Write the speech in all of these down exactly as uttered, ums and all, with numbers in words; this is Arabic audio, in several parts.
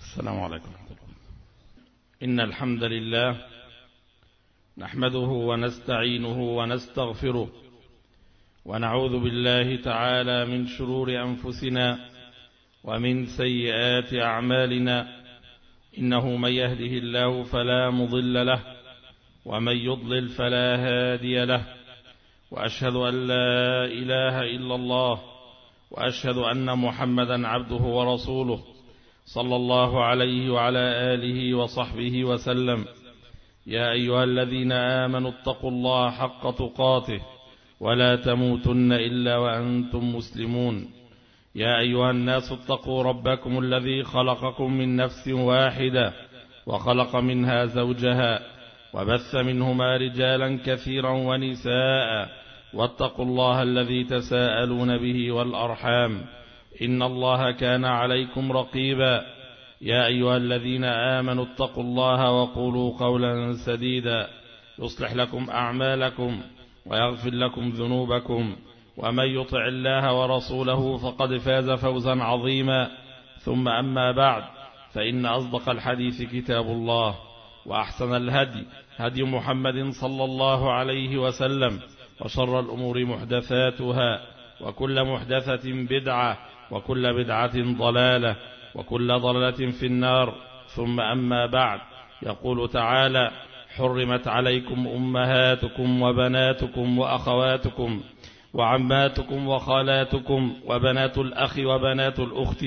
السلام عليكم. إن الحمد لله نحمده ونستعينه ونستغفره ونعوذ بالله تعالى من شرور أنفسنا ومن سيئات أعمالنا، إنه من يهده الله فلا مضل له ومن يضلل فلا هادي له، وأشهد أن لا إله إلا الله وأشهد أن محمدا عبده ورسوله صلى الله عليه وعلى آله وصحبه وسلم. يا أيها الذين آمنوا اتقوا الله حق تقاته ولا تموتن إلا وأنتم مسلمون. يا أيها الناس اتقوا ربكم الذي خلقكم من نفس واحدة وخلق منها زوجها وبث منهما رجالا كثيرا ونساء، واتقوا الله الذي تساءلون به والأرحام إن الله كان عليكم رقيبا. يا أيها الذين آمنوا اتقوا الله وقولوا قولا سديدا يصلح لكم أعمالكم ويغفر لكم ذنوبكم، ومن يطع الله ورسوله فقد فاز فوزا عظيما. ثم أما بعد، فإن أصدق الحديث كتاب الله، وأحسن الهدي هدي محمد صلى الله عليه وسلم، وشر الأمور محدثاتها، وكل محدثة بدعة، وكل بدعة ضلالة، وكل ضلالة في النار. ثم أما بعد، يقول تعالى: حرمت عليكم أمهاتكم وبناتكم وأخواتكم وعماتكم وخالاتكم وبنات الأخ وبنات الأخت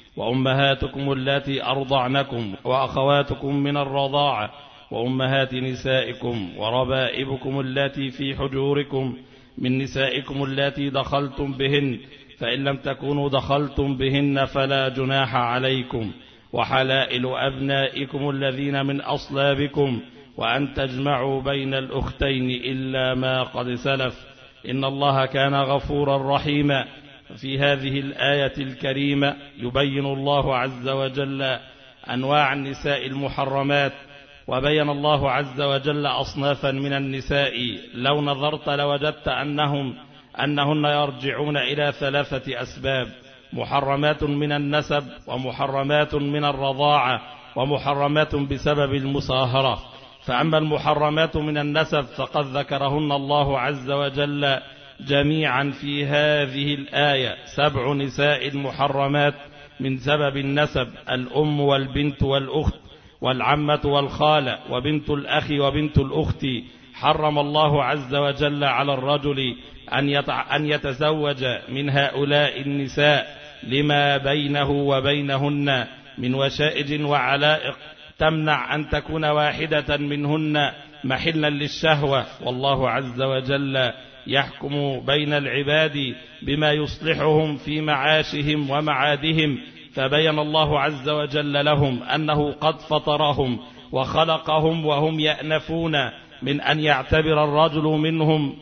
وأمهاتكم اللاتي أرضعنكم وأخواتكم من الرضاعة وأمهات نسائكم وربائبكم اللاتي في حجوركم من نسائكم اللاتي دخلتم بهن، فإن لم تكونوا دخلتم بهن فلا جناح عليكم، وحلائل أبنائكم الذين من أصلابكم، وأن تجمعوا بين الأختين إلا ما قد سلف، إن الله كان غفورا رحيما. في هذه الآية الكريمة يبين الله عز وجل أنواع النساء المحرمات، وبين الله عز وجل أصنافا من النساء لو نظرت لوجدت أنهم أنهن يرجعون إلى ثلاثة أسباب: محرمات من النسب، ومحرمات من الرضاعة، ومحرمات بسبب المصاهرة. فأما المحرمات من النسب فقد ذكرهن الله عز وجل جميعا في هذه الآية: سبع نساء محرمات من سبب النسب: الأم والبنت والأخت والعمة والخالة وبنت الأخ وبنت الأخت. حرم الله عز وجل على الرجل أن يتزوج من هؤلاء النساء لما بينه وبينهن من وشائج وعلائق تمنع أن تكون واحدة منهن محلا للشهوة، والله عز وجل يحكم بين العباد بما يصلحهم في معاشهم ومعادهم. فبين الله عز وجل لهم أنه قد فطرهم وخلقهم وهم يأنفون من أن يعتبر الرجل منهم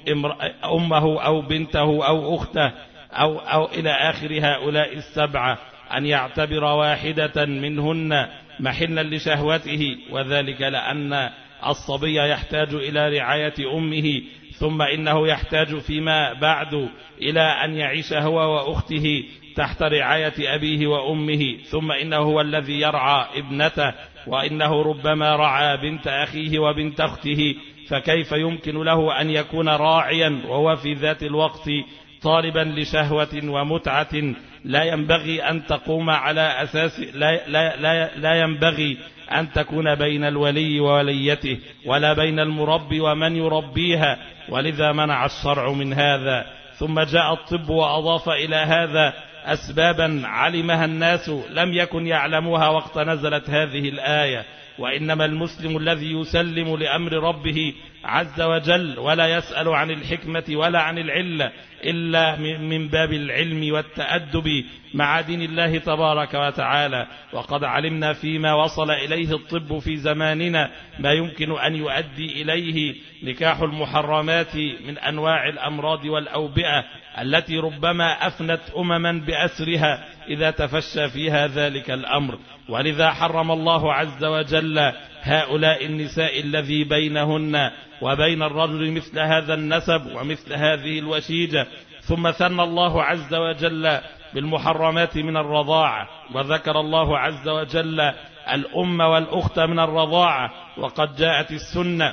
أمه أو بنته أو أخته أو, أو إلى آخر هؤلاء السبعة، أن يعتبر واحدة منهن محلا لشهوته، وذلك لأن الصبي يحتاج إلى رعاية أمه، ثم إنه يحتاج فيما بعد إلى أن يعيش هو وأخته تحت رعاية أبيه وأمه، ثم إنه هو الذي يرعى ابنته، وإنه ربما رعى بنت أخيه وبنت أخته، فكيف يمكن له أن يكون راعيا وهو في ذات الوقت طالبا لشهوة ومتعة لا ينبغي أن تقوم على أساس لا, لا, لا, لا ينبغي أن تكون بين الولي ووليته ولا بين المربي ومن يربيها، ولذا منع الشرع من هذا. ثم جاء الطب وأضاف إلى هذا أسبابا علمها الناس لم يكن يعلموها وقت نزلت هذه الآية، وإنما المسلم الذي يسلم لأمر ربه عز وجل ولا يسأل عن الحكمة ولا عن العلة إلا من باب العلم والتأدب مع دين الله تبارك وتعالى. وقد علمنا فيما وصل إليه الطب في زماننا ما يمكن أن يؤدي إليه نكاح المحرمات من أنواع الأمراض والأوبئة التي ربما أفنت أمما بأسرها إذا تفشى فيها ذلك الأمر. ولذا حرم الله عز وجل هؤلاء النساء الذي بينهن وبين الرجل مثل هذا النسب ومثل هذه الوشيجة. ثم ثنى الله عز وجل بالمحرمات من الرضاعة، وذكر الله عز وجل الأم والأخت من الرضاعة، وقد جاءت السنة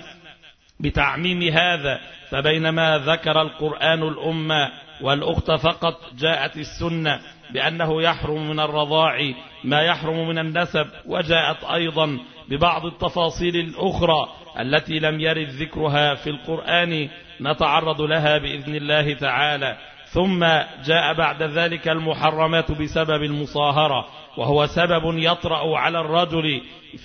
بتعميم هذا، فبينما ذكر القرآن الأم والأخت فقط، جاءت السنة بأنه يحرم من الرضاع ما يحرم من النسب، وجاءت أيضا ببعض التفاصيل الأخرى التي لم يرد ذكرها في القرآن نتعرض لها بإذن الله تعالى. ثم جاء بعد ذلك المحرمات بسبب المصاهرة، وهو سبب يطرأ على الرجل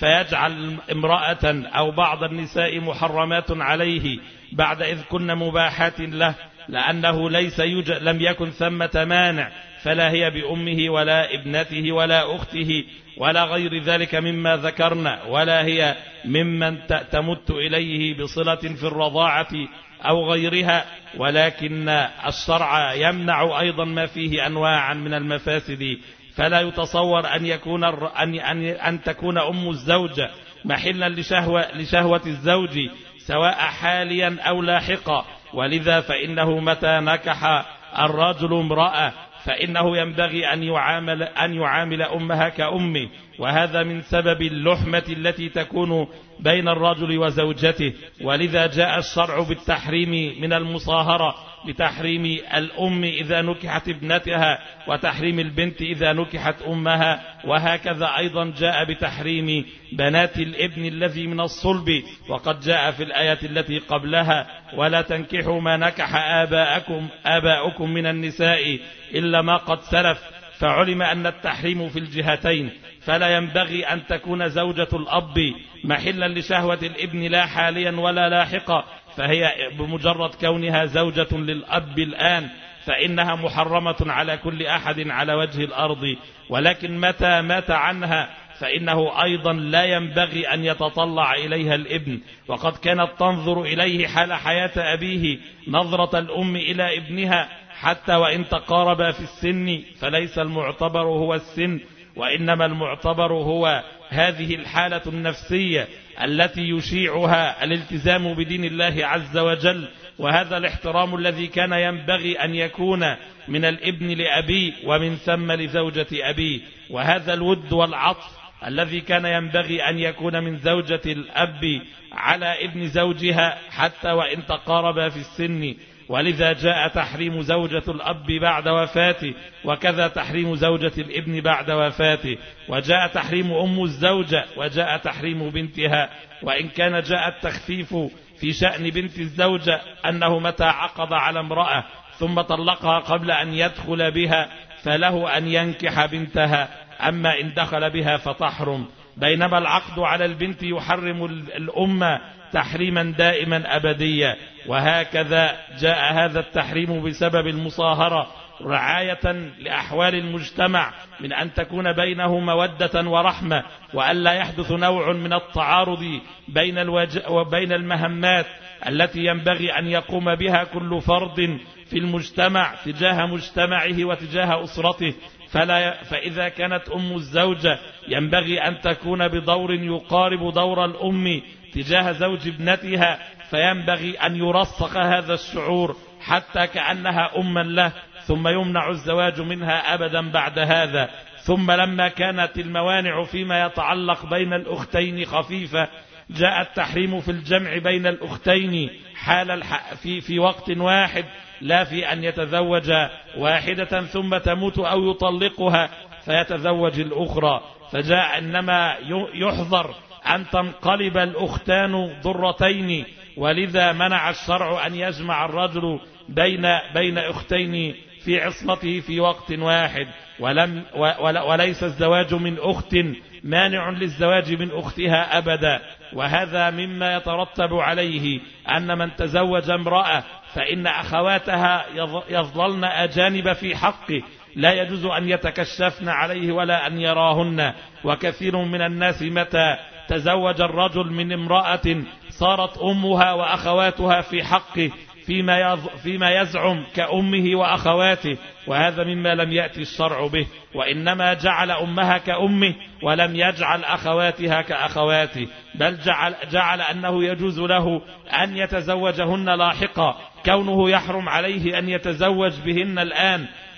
فيجعل امرأة أو بعض النساء محرمات عليه بعد إذ كن مباحات له، لأنه ليس يوجد لم يكن ثمة مانع، فلا هي بأمه ولا ابنته ولا أخته ولا غير ذلك مما ذكرنا، ولا هي ممن تمت إليه بصلة في الرضاعة أو غيرها، ولكن الشرع يمنع أيضا ما فيه أنواعا من المفاسد. فلا يتصور أن يكون أن أن أن تكون أم الزوجة محلا لشهوة لشهوة الزوج سواء حاليا أو لاحقا، ولذا فإنه متى نكح الرجل امرأة فإنه ينبغي أن يعامل أن يعامل أمها كأمه، وهذا من سبب اللحمة التي تكون بين الرجل وزوجته. ولذا جاء الشرع بالتحريم من المصاهرة، بتحريم الأم إذا نكحت ابنتها، وتحريم البنت إذا نكحت أمها، وهكذا أيضا جاء بتحريم بنات الابن الذي من الصلب، وقد جاء في الآية التي قبلها: ولا تنكحوا ما نكح آباءكم آباؤكم من النساء إلا ما قد سلف. فعلم أن التحريم في الجهتين، فلا ينبغي أن تكون زوجة الأب محلا لشهوة الابن لا حاليا ولا لاحقا، فهي بمجرد كونها زوجة للأب الآن فإنها محرمة على كل أحد على وجه الأرض، ولكن متى مات عنها فإنه أيضا لا ينبغي أن يتطلع إليها الابن، وقد كانت تنظر إليه حال حياة أبيه نظرة الأم إلى ابنها، حتى وإن تقاربا في السن، فليس المعتبر هو السن، وإنما المعتبر هو هذه الحالة النفسية التي يشيعها الالتزام بدين الله عز وجل، وهذا الاحترام الذي كان ينبغي أن يكون من الابن لأبيه ومن ثم لزوجة أبيه، وهذا الود والعطف الذي كان ينبغي أن يكون من زوجة الأب على ابن زوجها حتى وإن تقاربا في السن. ولذا جاء تحريم زوجة الأب بعد وفاته، وكذا تحريم زوجة الابن بعد وفاته، وجاء تحريم أم الزوجة، وجاء تحريم بنتها، وإن كان جاء التخفيف في شأن بنت الزوجة أنه متى عقد على امرأة ثم طلقها قبل أن يدخل بها فله أن ينكح بنتها، أما إن دخل بها فتحرم، بينما العقد على البنت يحرم الأمة تحريما دائما أبديا. وهكذا جاء هذا التحريم بسبب المصاهرة رعاية لأحوال المجتمع، من أن تكون بينه مودة ورحمة، وألا يحدث نوع من التعارض بين الوج... وبين المهمات التي ينبغي أن يقوم بها كل فرد في المجتمع تجاه مجتمعه وتجاه أسرته. فلا فإذا كانت أم الزوجة ينبغي أن تكون بدور يقارب دور الأم تجاه زوج ابنتها، فينبغي أن يرسخ هذا الشعور حتى كأنها أما له، ثم يمنع الزواج منها أبدا بعد هذا. ثم لما كانت الموانع فيما يتعلق بين الأختين خفيفة، جاء التحريم في الجمع بين الأختين حال الح... في, في وقت واحد، لا في أن يتزوج واحدة ثم تموت أو يطلقها فيتزوج الأخرى، فجاء إنما يحذر أن تنقلب الأختان ضرتين، ولذا منع الشرع أن يجمع الرجل بين بين أختين في عصمته في وقت واحد، ولم وليس الزواج من أخت مانع للزواج من أختها أبدا. وهذا مما يترتب عليه أن من تزوج امرأة فإن أخواتها يظللن أجانب في حقه، لا يجوز أن يتكشفن عليه ولا أن يراهن. وكثير من الناس متى تزوج الرجل من امرأة صارت أمها وأخواتها في حقه فيما فيما يزعم كأمه وأخواته، وهذا مما لم يأتي الشرع به، وإنما جعل أمها كأمه ولم يجعل أخواتها كأخواته، بل جعل, جعل أنه يجوز له أن يتزوجهن لاحقا، كونه يحرم عليه أن يتزوج بهن الآن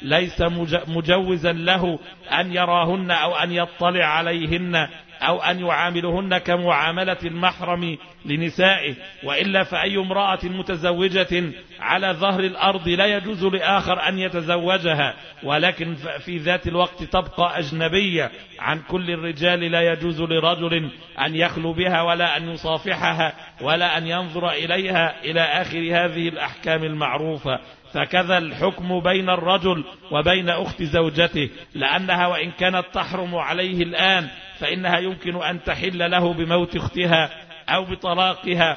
ليس مجوزا له أن يراهن أو أن يطلع عليهن أو أن يعاملهن كمعاملة المحرم لنسائه، وإلا فأي امرأة متزوجة على ظهر الأرض لا يجوز لآخر أن يتزوجها، ولكن في ذات الوقت تبقى أجنبية عن كل الرجال، لا يجوز لرجل أن يخلو بها ولا أن يصافحها ولا أن ينظر إليها إلى آخر هذه الأحكام المعروفة. فكذا الحكم بين الرجل وبين أخت زوجته، لأنها وإن كانت تحرم عليه الآن فإنها يمكن أن تحل له بموت أختها أو بطلاقها.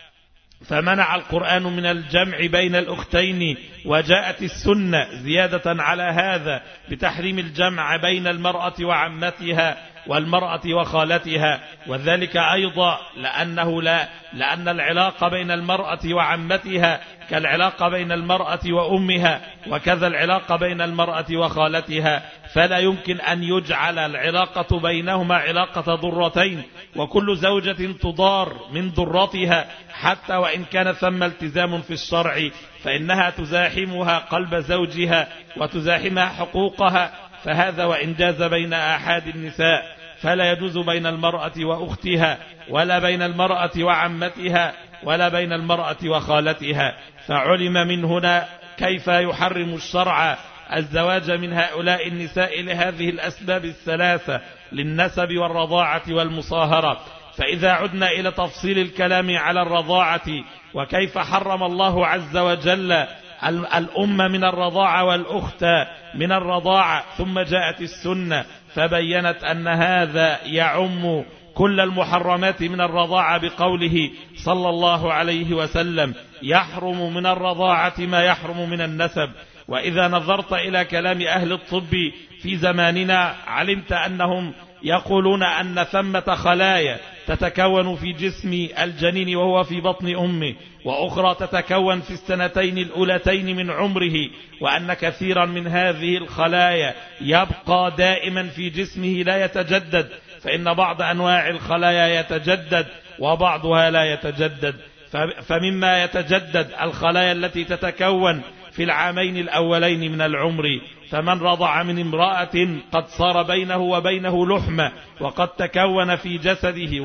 فمنع القرآن من الجمع بين الأختين، وجاءت السنة زيادة على هذا بتحريم الجمع بين المرأة وعمتها والمرأة وخالتها، وذلك أيضا لأنه لا لأن العلاقة بين المرأة وعمتها كالعلاقة بين المرأة وأمها، وكذا العلاقة بين المرأة وخالتها، فلا يمكن أن يجعل العلاقة بينهما علاقة ضرتين، وكل زوجة تضار من ضرتها حتى وإن كان ثم التزام في الشرع، فإنها تزاحمها قلب زوجها وتزاحمها حقوقها. فهذا وإن جاز بين أحد النساء فلا يجوز بين المرأة وأختها، ولا بين المرأة وعمتها، ولا بين المرأة وخالتها. فعلم من هنا كيف يحرم الشرع الزواج من هؤلاء النساء لهذه الأسباب الثلاثة، للنسب والرضاعة والمصاهرة. فإذا عدنا إلى تفصيل الكلام على الرضاعة وكيف حرم الله عز وجل الأم من الرضاعة والأخت من الرضاعة، ثم جاءت السنة فبينت أن هذا يعم كل المحرمات من الرضاعة بقوله صلى الله عليه وسلم: يحرم من الرضاعة ما يحرم من النسب. وإذا نظرت إلى كلام أهل الطب في زماننا علمت أنهم يقولون أن ثمة خلايا تتكون في جسم الجنين وهو في بطن أمه، وأخرى تتكون في السنتين الأولتين من عمره، وأن كثيرا من هذه الخلايا يبقى دائما في جسمه لا يتجدد، فإن بعض أنواع الخلايا يتجدد وبعضها لا يتجدد. فمما يتجدد الخلايا التي تتكون في العامين الأولين من العمر. فمن رضع من امرأة قد صار بينه وبينه لحمة، وقد تكون في جسده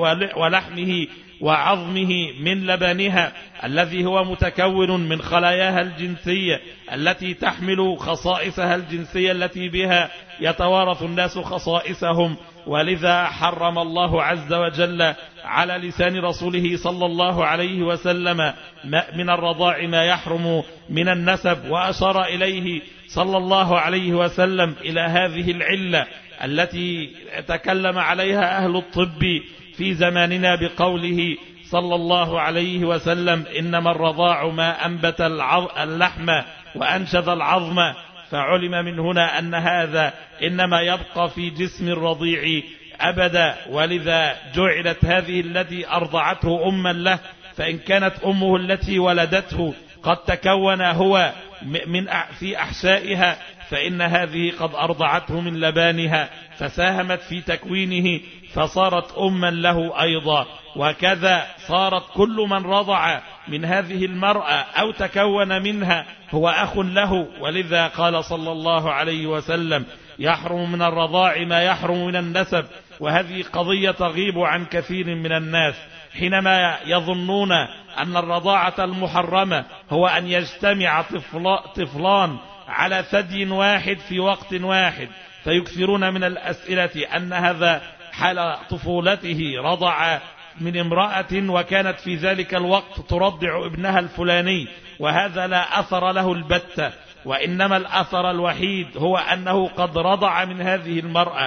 ولحمه وعظمه من لبنها الذي هو متكون من خلاياها الجنسية التي تحمل خصائصها الجنسية التي بها يتوارث الناس خصائصهم. ولذا حرم الله عز وجل على لسان رسوله صلى الله عليه وسلم من الرضاع ما يحرم من النسب، وأشار إليه صلى الله عليه وسلم إلى هذه العلة التي تكلم عليها أهل الطب في زماننا بقوله صلى الله عليه وسلم: إنما الرضاع ما أنبت اللحم وأنشذ العظم. فعلم من هنا أن هذا إنما يبقى في جسم الرضيع أبدا، ولذا جعلت هذه التي أرضعته أما له، فإن كانت أمه التي ولدته قد تكون هو من في أحشائها فإن هذه قد أرضعته من لبانها فساهمت في تكوينه فصارت أما له أيضا. وكذا صارت كل من رضع من هذه المرأة أو تكون منها هو أخ له. ولذا قال صلى الله عليه وسلم: يحرم من الرضاع ما يحرم من النسب. وهذه قضية تغيب عن كثير من الناس حينما يظنون أن الرضاعة المحرمة هو أن يجتمع طفلان على ثدي واحد في وقت واحد، فيكثرون من الأسئلة أن هذا حال طفولته رضع من امرأة وكانت في ذلك الوقت ترضع ابنها الفلاني، وهذا لا أثر له البتة، وإنما الأثر الوحيد هو أنه قد رضع من هذه المرأة،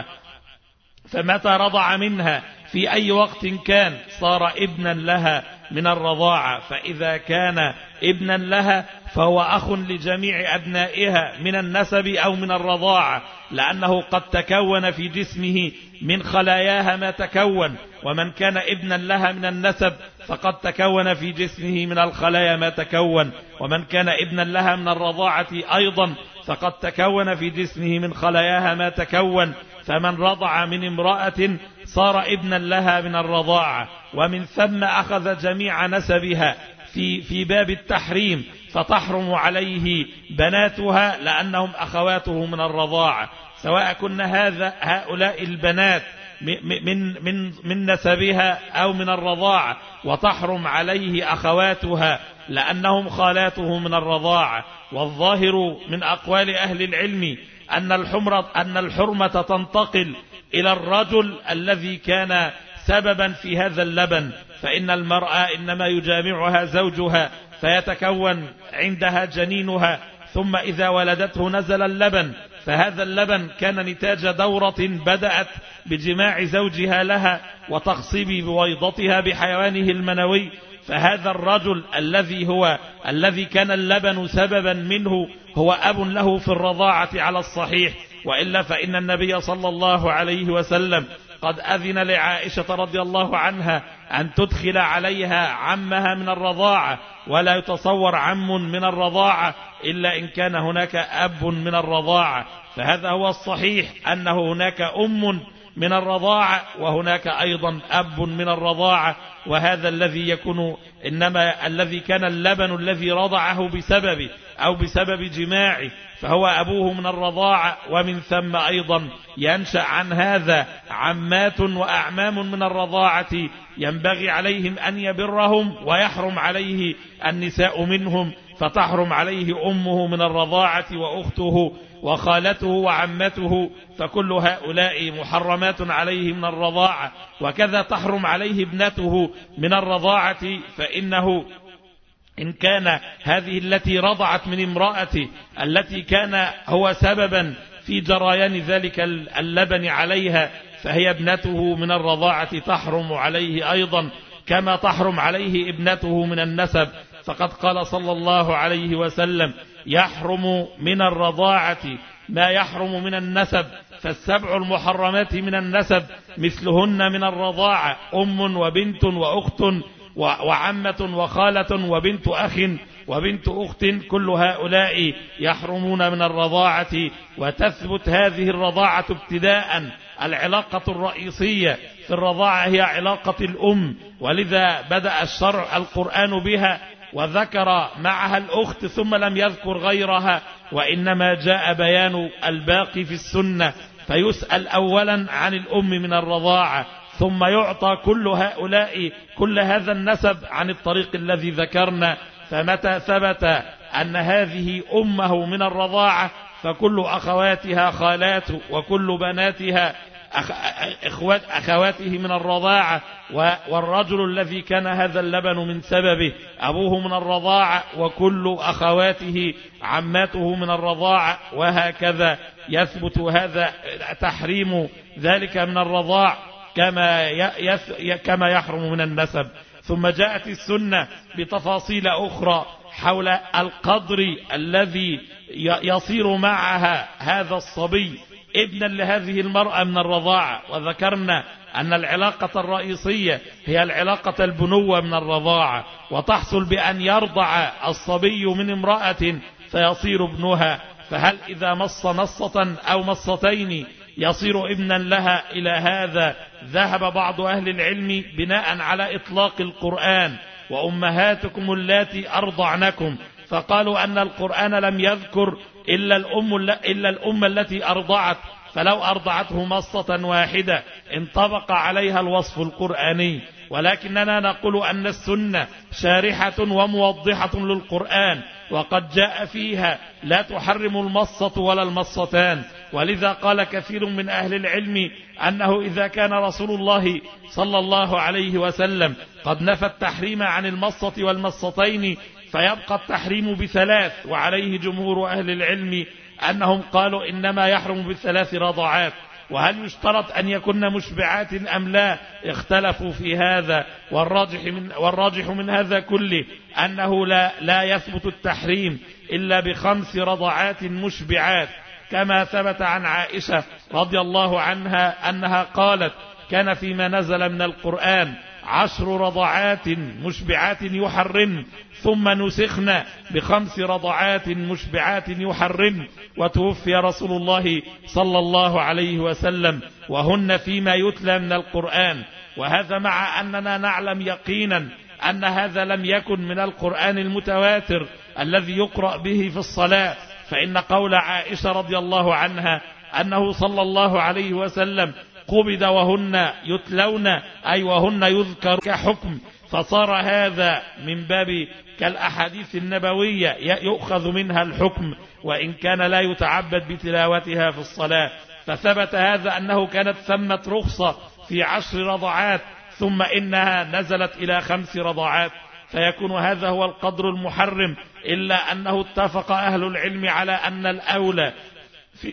فمتى رضع منها في أي وقت كان صار ابنا لها من الرضاعة. فإذا كان ابنا لها فهو أخ لجميع أبنائها من النسب أو من الرضاعة، لأنه قد تكون في جسمه من خلاياها ما تكون. ومن كان ابنا لها من النسب فقد تكون في جسمه من الخلايا ما تكون، ومن كان ابنا لها من الرضاعة أيضا فقد تكون في جسمه من خلاياها ما تكون. فمن رضع من امرأة صار ابنا لها من الرضاعة، ومن ثم أخذ جميع نسبها. في في باب التحريم، فتحرم عليه بناتها لأنهم أخواته من الرضاعة، سواء كن هذا هؤلاء البنات من من من نسبها أو من الرضاعة، وتحرم عليه أخواتها لأنهم خالاته من الرضاعة. والظاهر من أقوال أهل العلم أن الحمرة أن الحرمة تنتقل إلى الرجل الذي كان سببا في هذا اللبن، فإن المرأة إنما يجامعها زوجها فيتكون عندها جنينها، ثم إذا ولدته نزل اللبن، فهذا اللبن كان نتاج دورة بدأت بجماع زوجها لها وتخصيب بويضتها بحيوانه المنوي. فهذا الرجل الذي هو الذي كان اللبن سببا منه هو أب له في الرضاعة على الصحيح، وإلا فإن النبي صلى الله عليه وسلم قد أذن لعائشة رضي الله عنها أن تدخل عليها عمها من الرضاعة، ولا يتصور عم من الرضاعة إلا إن كان هناك أب من الرضاعة. فهذا هو الصحيح، أنه هناك أم من الرضاعة وهناك أيضا أب من الرضاعة، وهذا الذي يكون إنما الذي كان اللبن الذي رضعه بسببه أو بسبب جماعه فهو أبوه من الرضاعة، ومن ثم أيضا ينشأ عن هذا عمات وأعمام من الرضاعة ينبغي عليهم أن يبرهم، ويحرم عليه النساء منهم، فتحرم عليه أمه من الرضاعة وأخته وخالته وعمته، فكل هؤلاء محرمات عليه من الرضاعة. وكذا تحرم عليه ابنته من الرضاعة، فإنه إن كان هذه التي رضعت من امرأته التي كان هو سببا في جريان ذلك اللبن عليها فهي ابنته من الرضاعة، تحرم عليه أيضا كما تحرم عليه ابنته من النسب. فقد قال صلى الله عليه وسلم: يحرم من الرضاعة ما يحرم من النسب، فالسبع المحرمات من النسب مثلهن من الرضاعة: أم وبنت وأخت وعمة وخالة وبنت أخ وبنت أخت، كل هؤلاء يحرمون من الرضاعة. وتثبت هذه الرضاعة ابتداء. العلاقة الرئيسية في الرضاعة هي علاقة الأم، ولذا بدأ الشرع القرآن بها وذكر معها الأخت ثم لم يذكر غيرها، وإنما جاء بيان الباقي في السنة، فيسأل أولا عن الأم من الرضاعة، ثم يعطى كل هؤلاء كل هذا النسب عن الطريق الذي ذكرنا. فمتى ثبت أن هذه أمه من الرضاعة فكل أخواتها خالات، وكل بناتها أخوات أخواته من الرضاعة، والرجل الذي كان هذا اللبن من سببه أبوه من الرضاعة، وكل أخواته عماته من الرضاعة، وهكذا يثبت هذا تحريم ذلك من الرضاع كما كما يحرم من النسب. ثم جاءت السنة بتفاصيل أخرى حول القدر الذي يصير معها هذا الصبي ابنا لهذه المرأة من الرضاعة، وذكرنا أن العلاقة الرئيسية هي العلاقة البنوة من الرضاعة، وتحصل بأن يرضع الصبي من امرأة فيصير ابنها، فهل إذا مص مصة أو مصتين يصير ابنا لها؟ إلى هذا ذهب بعض أهل العلم بناء على إطلاق القرآن: وأمهاتكم اللاتي أرضعنكم، فقالوا أن القرآن لم يذكر إلا الأم, إلا الأم التي أرضعت، فلو أرضعته مصة واحدة انطبق عليها الوصف القرآني. ولكننا نقول أن السنة شارحة وموضحة للقرآن، وقد جاء فيها لا تحرم المصة ولا المصتان، ولذا قال كثير من أهل العلم أنه إذا كان رسول الله صلى الله عليه وسلم قد نفى التحريم عن المصة والمصتين فيبقى التحريم بثلاث، وعليه جمهور أهل العلم أنهم قالوا إنما يحرم بالثلاث رضعات. وهل يشترط أن يكون مشبعات أم لا؟ اختلفوا في هذا، والراجح من, والراجح من هذا كله أنه لا, لا يثبت التحريم إلا بخمس رضعات مشبعات، كما ثبت عن عائشة رضي الله عنها أنها قالت: كان فيما نزل من القرآن عشر رضعات مشبعات يحرم، ثم نسخنا بخمس رضعات مشبعات يحرم، وتوفي رسول الله صلى الله عليه وسلم وهن فيما يتلى من القرآن. وهذا مع أننا نعلم يقينا أن هذا لم يكن من القرآن المتواتر الذي يقرأ به في الصلاة، فإن قول عائشة رضي الله عنها أنه صلى الله عليه وسلم قبض وهن يتلون أي وهن يذكر كحكم، فصار هذا من باب كالأحاديث النبوية يؤخذ منها الحكم وإن كان لا يتعبد بتلاوتها في الصلاة. فثبت هذا أنه كانت ثمة رخصة في عشر رضعات ثم إنها نزلت إلى خمس رضعات، فيكون هذا هو القدر المحرم، إلا أنه اتفق أهل العلم على أن الأولى في,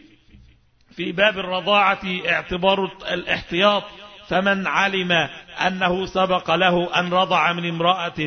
في باب الرضاعة اعتبار الاحتياط، فمن علم أنه سبق له أن رضع من امرأة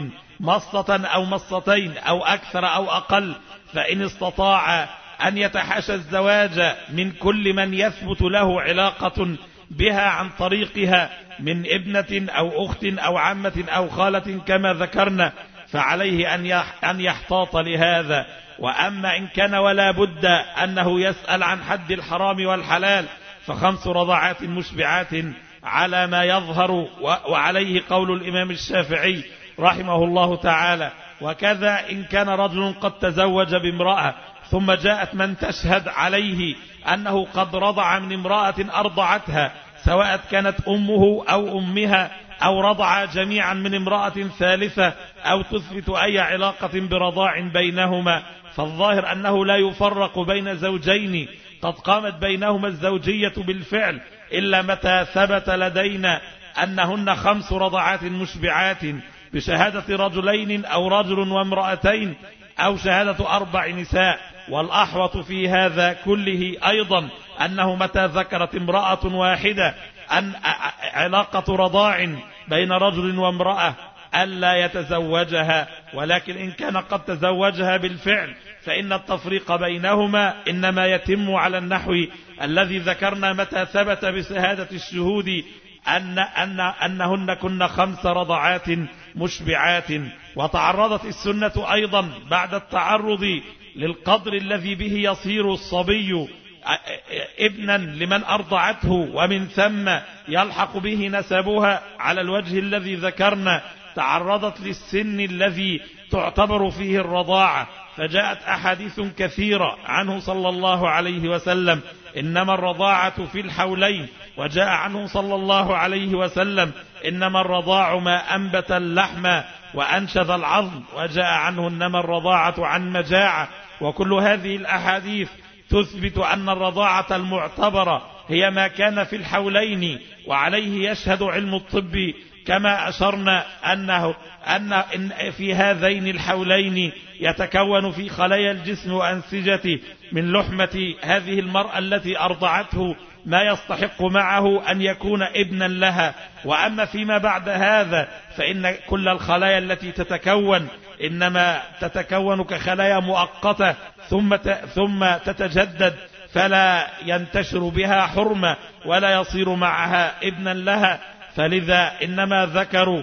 مصة أو مصتين أو أكثر أو أقل، فإن استطاع أن يتحاشى الزواج من كل من يثبت له علاقة بها عن طريقها من ابنة أو أخت أو عمة أو خالة كما ذكرنا، فعليه أن يحتاط لهذا. وأما إن كان ولا بد أنه يسأل عن حد الحرام والحلال فخمس رضعات مشبعات على ما يظهر، وعليه قول الإمام الشافعي رحمه الله تعالى. وكذا إن كان رجل قد تزوج بامرأة ثم جاءت من تشهد عليه أنه قد رضع من امرأة أرضعتها، سواء كانت أمه أو أمها أو رضع جميعا من امرأة ثالثة أو تثبت أي علاقة برضاع بينهما، فالظاهر أنه لا يفرق بين زوجين قد قامت بينهما الزوجية بالفعل إلا متى ثبت لدينا أنهن خمس رضعات مشبعات بشهادة رجلين أو رجل وامرأتين أو شهادة أربع نساء. والأحوط في هذا كله أيضا أنه متى ذكرت امرأة واحدة أن علاقة رضاع بين رجل وامرأة ألا يتزوجها، ولكن إن كان قد تزوجها بالفعل فإن التفريق بينهما إنما يتم على النحو الذي ذكرنا متى ثبت بشهادة الشهود أن أن أنهن كن خمس رضعات مشبعات. وتعرضت السنة أيضا بعد التعرض للقدر الذي به يصير الصبي ابنا لمن أرضعته ومن ثم يلحق به نسبها على الوجه الذي ذكرنا، تعرضت للسن الذي تعتبر فيه الرضاعة، فجاءت أحاديث كثيرة عنه صلى الله عليه وسلم إنما الرضاعة في الحولين، وجاء عنه صلى الله عليه وسلم إنما الرضاع ما أنبت اللحم وأنشذ العظم، وجاء عنه إنما الرضاعة عن مجاعة. وكل هذه الأحاديث تثبت أن الرضاعة المعتبرة هي ما كان في الحولين، وعليه يشهد علم الطب كما أشرنا أنه أن في هذين الحولين يتكون في خلايا الجسم وأنسجته من لحمة هذه المرأة التي أرضعته ما يستحق معه أن يكون ابنا لها. وأما فيما بعد هذا فإن كل الخلايا التي تتكون إنما تتكون كخلايا مؤقتة ثم ثم تتجدد، فلا ينتشر بها حرمة ولا يصير معها ابنا لها. فلذا إنما ذكروا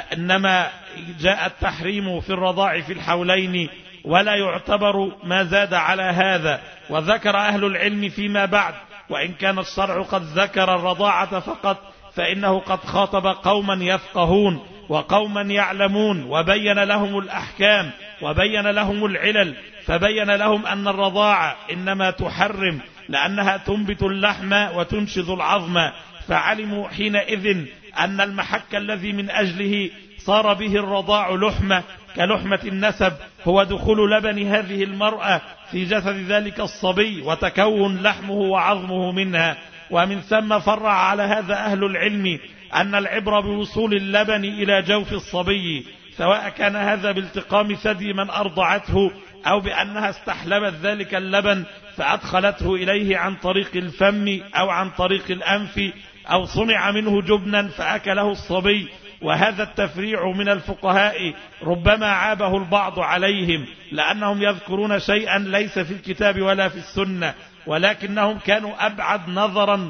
إنما جاء التحريم في الرضاع في الحولين ولا يعتبر ما زاد على هذا. وذكر أهل العلم فيما بعد وإن كان الشرع قد ذكر الرضاعة فقط فإنه قد خاطب قوما يفقهون وقوما يعلمون وبين لهم الأحكام وبين لهم العلل، فبين لهم أن الرضاعة إنما تحرم لأنها تنبت اللحم وتنشذ العظم، فعلموا حينئذ أن المحك الذي من أجله صار به الرضاع لحمة كلحمة النسب هو دخول لبن هذه المرأة في جسد ذلك الصبي وتكون لحمه وعظمه منها. ومن ثم فرع على هذا أهل العلم أن العبرة بوصول اللبن إلى جوف الصبي، سواء كان هذا بالتقام ثدي من أرضعته أو بأنها استحلبت ذلك اللبن فأدخلته إليه عن طريق الفم أو عن طريق الأنف أو صنع منه جبنا فأكله الصبي. وهذا التفريع من الفقهاء ربما عابه البعض عليهم لأنهم يذكرون شيئا ليس في الكتاب ولا في السنة، ولكنهم كانوا أبعد نظرا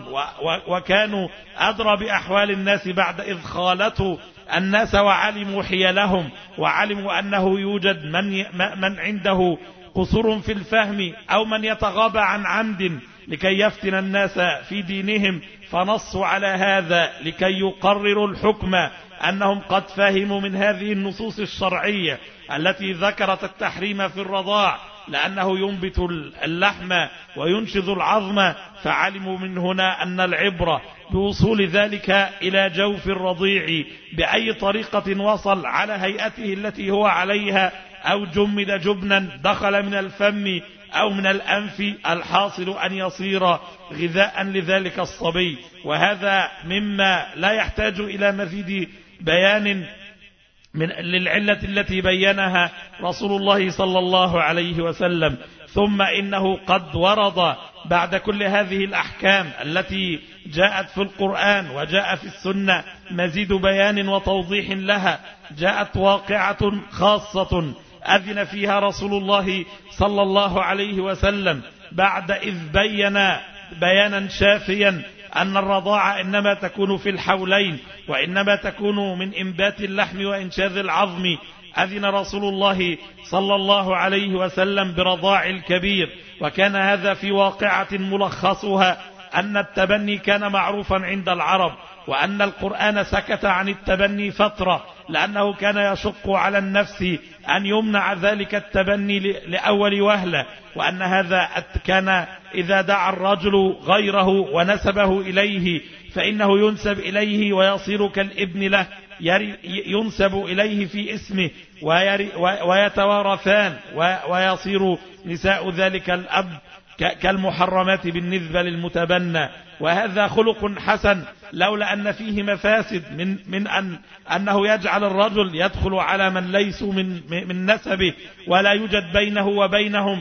وكانوا أدرى بأحوال الناس بعد إذ خالطوا الناس وعلموا حيلهم وعلموا أنه يوجد من, من عنده قصور في الفهم أو من يتغاضى عن عمد لكي يفتن الناس في دينهم، فنصوا على هذا لكي يقرروا الحكم أنهم قد فهموا من هذه النصوص الشرعية التي ذكرت التحريم في الرضاع لأنه ينبت اللحم وينشذ العظم، فعلموا من هنا أن العبرة بوصول ذلك إلى جوف الرضيع بأي طريقة وصل على هيئته التي هو عليها، أو جمد جبنا دخل من الفم أو من الأنف، الحاصل أن يصير غذاء لذلك الصبي. وهذا مما لا يحتاج إلى مزيد بيان من للعلة التي بينها رسول الله صلى الله عليه وسلم. ثم إنه قد ورد بعد كل هذه الأحكام التي جاءت في القرآن وجاء في السنة مزيد بيان وتوضيح لها. جاءت واقعة خاصة أذن فيها رسول الله صلى الله عليه وسلم بعد إذ بين بيانا شافيا أن الرضاعة إنما تكون في الحولين، وإنما تكون من إنبات اللحم وإنشاذ العظم. أذن رسول الله صلى الله عليه وسلم برضاع الكبير، وكان هذا في واقعة ملخصها أن التبني كان معروفا عند العرب، وأن القرآن سكت عن التبني فترة لأنه كان يشق على النفس أن يمنع ذلك التبني لأول وهلة، وأن هذا كان إذا دعا الرجل غيره ونسبه إليه فإنه ينسب إليه ويصير كالابن له، ينسب إليه في اسمه ويتوارثان، ويصير نساء ذلك الأب كالمحرمات بالنسبة للمتبنى. وهذا خلق حسن لولا أن فيه مفاسد من, من أن أنه يجعل الرجل يدخل على من ليسوا من, من نسبه ولا يوجد بينه وبينهم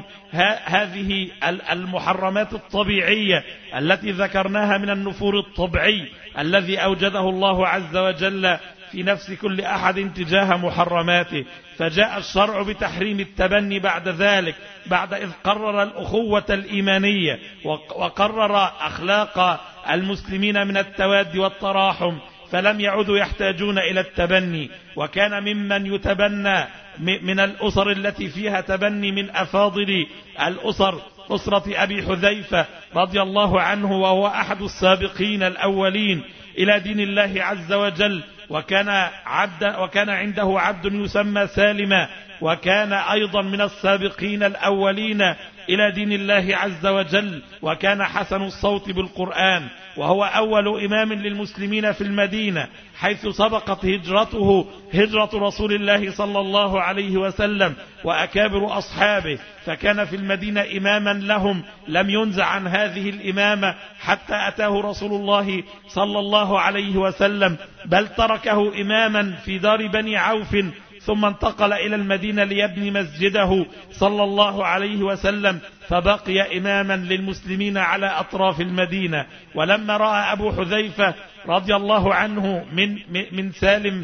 هذه المحرمات الطبيعية التي ذكرناها من النفور الطبيعي الذي أوجده الله عز وجل في نفس كل أحد تجاه محرماته. فجاء الشرع بتحريم التبني بعد ذلك، بعد إذ قرر الأخوة الإيمانية وقرر أخلاق المسلمين من التواد والتراحم، فلم يعودوا يحتاجون إلى التبني. وكان ممن يتبنى من الأسر التي فيها تبني من أفاضل الأسر أسرة أبي حذيفة رضي الله عنه، وهو أحد السابقين الأولين إلى دين الله عز وجل، وكان عبد وكان عنده عبد يسمى سالما، وكان أيضا من السابقين الأولين إلى دين الله عز وجل، وكان حسن الصوت بالقرآن، وهو أول إمام للمسلمين في المدينة حيث سبقت هجرته هجرة رسول الله صلى الله عليه وسلم وأكابر أصحابه، فكان في المدينة إماما لهم لم ينزع عن هذه الإمامة حتى أتاه رسول الله صلى الله عليه وسلم، بل تركه إماما في دار بني عوف ثم انتقل إلى المدينة ليبني مسجده صلى الله عليه وسلم، فبقي إماما للمسلمين على أطراف المدينة. ولما رأى أبو حذيفة رضي الله عنه من من سالم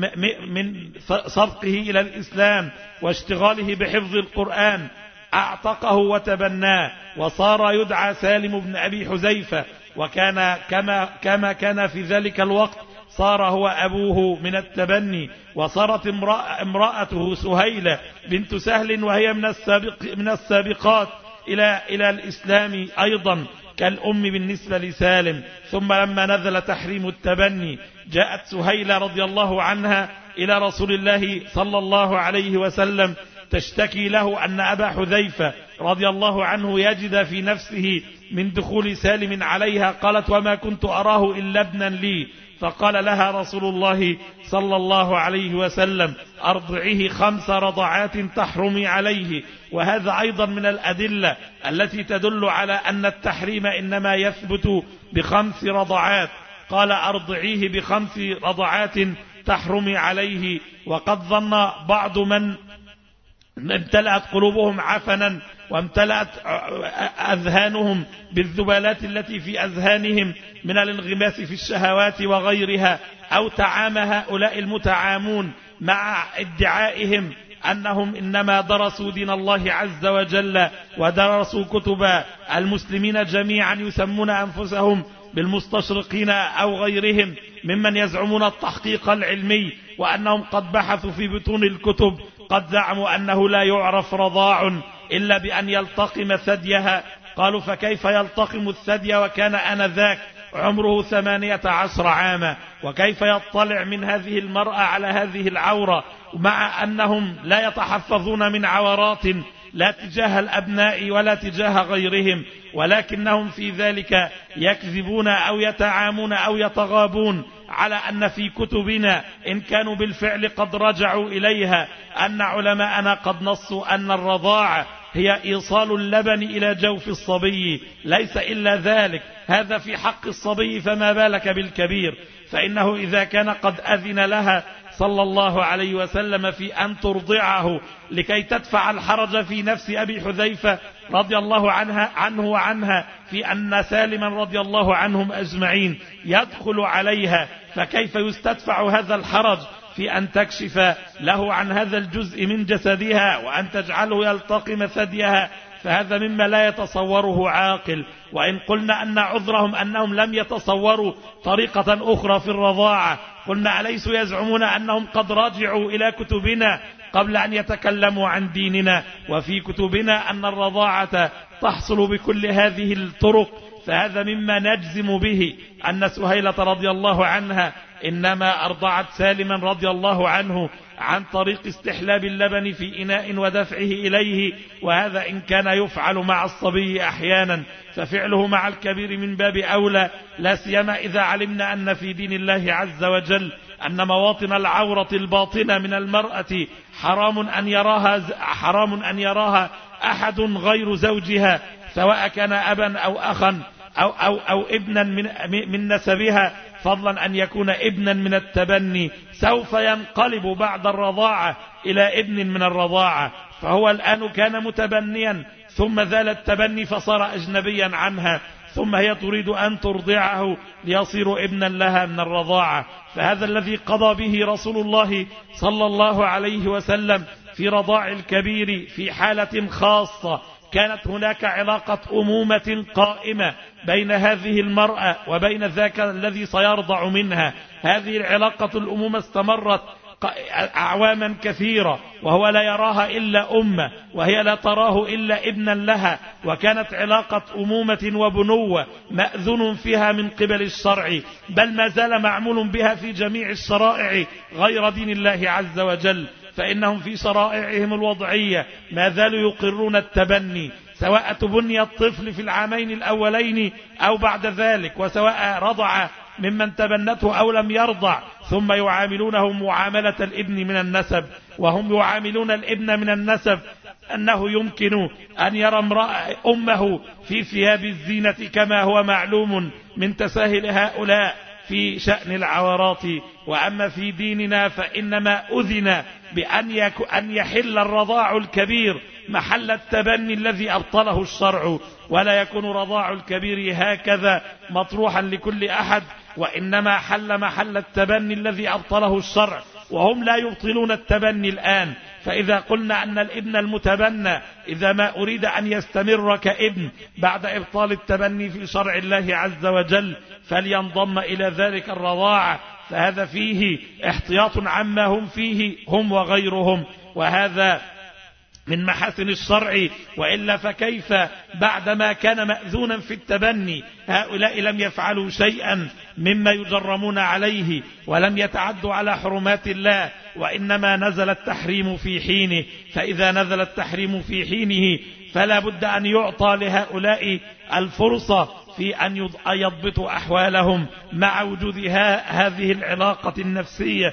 من سبقه إلى الإسلام واشتغاله بحفظ القرآن أعتقه وتبناه، وصار يدعى سالم بن أبي حذيفة، وكان كما كما كان في ذلك الوقت صار هو أبوه من التبني. وصارت امرأته سهيلة بنت سهل وهي من السابق من السابقات إلى إلى الإسلام أيضا كالأم بالنسبة لسالم. ثم لما نزل تحريم التبني جاءت سهيلة رضي الله عنها إلى رسول الله صلى الله عليه وسلم تشتكي له أن أبا حذيفة رضي الله عنه يجد في نفسه من دخول سالم عليها. قالت: وما كنت أراه إلا ابنا لي. فقال لها رسول الله صلى الله عليه وسلم: أرضعيه خمس رضعات تحرمي عليه. وهذا أيضا من الأدلة التي تدل على أن التحريم إنما يثبت بخمس رضعات. قال: أرضعيه بخمس رضعات تحرمي عليه. وقد ظن بعض من امتلأت قلوبهم عفنا وامتلأت أذهانهم بالذبالات التي في أذهانهم من الانغماس في الشهوات وغيرها، أو تعام هؤلاء المتعامون مع ادعائهم أنهم إنما درسوا دين الله عز وجل ودرسوا كتب المسلمين جميعا، يسمون أنفسهم بالمستشرقين أو غيرهم ممن يزعمون التحقيق العلمي، وأنهم قد بحثوا في بطون الكتب، قد زعموا أنه لا يعرف رضاع إلا بأن يلتقم ثديها. قالوا: فكيف يلتقم الثدي وكان آنذاك عمره ثمانية عشر عاما، وكيف يطلع من هذه المرأة على هذه العورة، مع أنهم لا يتحفظون من عورات لا تجاه الأبناء ولا تجاه غيرهم، ولكنهم في ذلك يكذبون أو يتعامون أو يتغابون على أن في كتبنا إن كانوا بالفعل قد رجعوا إليها أن علماءنا قد نصوا أن الرضاعة هي إيصال اللبن إلى جوف الصبي، ليس إلا ذلك. هذا في حق الصبي، فما بالك بالكبير؟ فإنه إذا كان قد أذن لها صلى الله عليه وسلم في أن ترضعه لكي تدفع الحرج في نفس أبي حذيفة رضي الله عنها عنه وعنها في أن سالما رضي الله عنهم أجمعين يدخل عليها، فكيف يستدفع هذا الحرج في أن تكشف له عن هذا الجزء من جسدها وأن تجعله يلتقم ثديها؟ فهذا مما لا يتصوره عاقل. وإن قلنا أن عذرهم أنهم لم يتصوروا طريقة أخرى في الرضاعة، قلنا أليسوا يزعمون أنهم قد رجعوا إلى كتبنا قبل أن يتكلموا عن ديننا، وفي كتبنا أن الرضاعة تحصل بكل هذه الطرق؟ فهذا مما نجزم به أن سهيلة رضي الله عنها إنما أرضعت سالما رضي الله عنه عن طريق استحلاب اللبن في إناء ودفعه إليه، وهذا إن كان يفعل مع الصبي أحيانا ففعله مع الكبير من باب أولى، لا سيما إذا علمنا أن في دين الله عز وجل أن مواطن العورة الباطنة من المرأة حرام أن يراها حرام أن يراها أحد غير زوجها، سواء كان أبا أو أخا أو, أو, أو ابنا من, من نسبها، فضلا أن يكون ابنا من التبني، سوف ينقلب بعد الرضاعة إلى ابن من الرضاعة. فهو الآن كان متبنيا ثم زال التبني فصار أجنبيا عنها، ثم هي تريد أن ترضعه ليصير ابنا لها من الرضاعة. فهذا الذي قضى به رسول الله صلى الله عليه وسلم في رضاع الكبير في حالة خاصة. كانت هناك علاقة أمومة قائمة بين هذه المرأة وبين ذاك الذي سيرضع منها. هذه العلاقة الأمومة استمرت أعواما كثيرة، وهو لا يراها إلا أمة وهي لا تراه إلا ابنا لها، وكانت علاقة أمومة وبنوة مأذون فيها من قبل الشرع، بل ما زال معمول بها في جميع الشرائع غير دين الله عز وجل. فإنهم في شرائعهم الوضعية ما زالوا يقرون التبني، سواء تبني الطفل في العامين الأولين أو بعد ذلك، وسواء رضع ممن تبنته أو لم يرضع، ثم يعاملونه معاملة الابن من النسب. وهم يعاملون الابن من النسب أنه يمكن أن يرى أمه في ثياب الزينة كما هو معلوم من تساهل هؤلاء في شأن العورات. وأما في ديننا فإنما أذن بأن أن يحل الرضاع الكبير محل التبني الذي أبطله الشرع، ولا يكون رضاع الكبير هكذا مطروحا لكل أحد، وإنما حل محل التبني الذي أبطله الشرع، وهم لا يبطلون التبني الآن. فإذا قلنا أن الابن المتبنى إذا ما أريد أن يستمر كابن بعد إبطال التبني في شرع الله عز وجل فلينضم إلى ذلك الرضاعة، فهذا فيه احتياط عما هم فيه هم وغيرهم، وهذا من محاسن الشرع. وإلا فكيف بعدما كان مأذونا في التبني هؤلاء لم يفعلوا شيئا مما يجرمون عليه ولم يتعدوا على حرمات الله، وإنما نزل التحريم في حينه. فإذا نزل التحريم في حينه فلا بد أن يعطى لهؤلاء الفرصة في أن يضبطوا أحوالهم مع وجودها هذه العلاقة النفسية